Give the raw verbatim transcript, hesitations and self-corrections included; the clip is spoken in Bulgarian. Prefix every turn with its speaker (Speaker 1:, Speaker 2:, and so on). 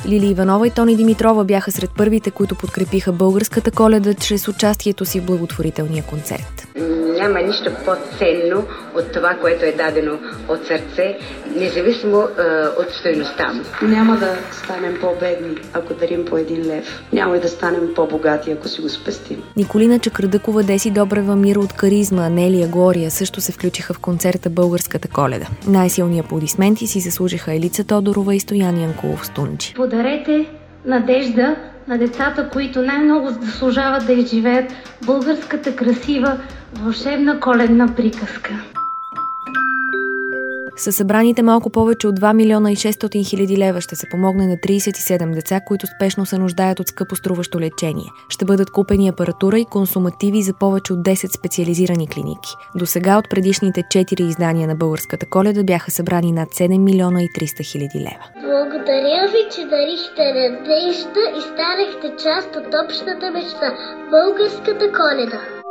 Speaker 1: Лили Иванова и Тони Димитрова бяха сред първите, които подкрепиха българската Коледа чрез участието си в благотворителния концерт.
Speaker 2: Няма нищо по-ценно от това, което е дадено от сърце, независимо е, от стойността му.
Speaker 3: Няма да станем по-бедни, ако дарим по един лев. Няма и да станем по-богати, ако си го спестим.
Speaker 1: Николина Чакърдъкова, Деси Добрева, Мира от Каризма, Нелия Глория също се включиха в концерта Българската Коледа. Най-силни аплодисменти си заслужиха Елица Тодорова и Стоян Янкулов Стунджи.
Speaker 4: Подарете надежда на децата, които най-много заслужават да изживеят българската красива, вълшебна коледна приказка.
Speaker 1: Със събраните малко повече от два милиона и шестстотин хиляди лева ще се помогне на тридесет и седем деца, които спешно се нуждаят от скъпоструващо лечение. Ще бъдат купени апаратура и консумативи за повече от десет специализирани клиники. До сега от предишните четири издания на Българската Коледа бяха събрани над седем милиона и триста хиляди лева.
Speaker 5: Благодаря ви, че дарихте надежда и станахте част от общата мечта – Българската Коледа.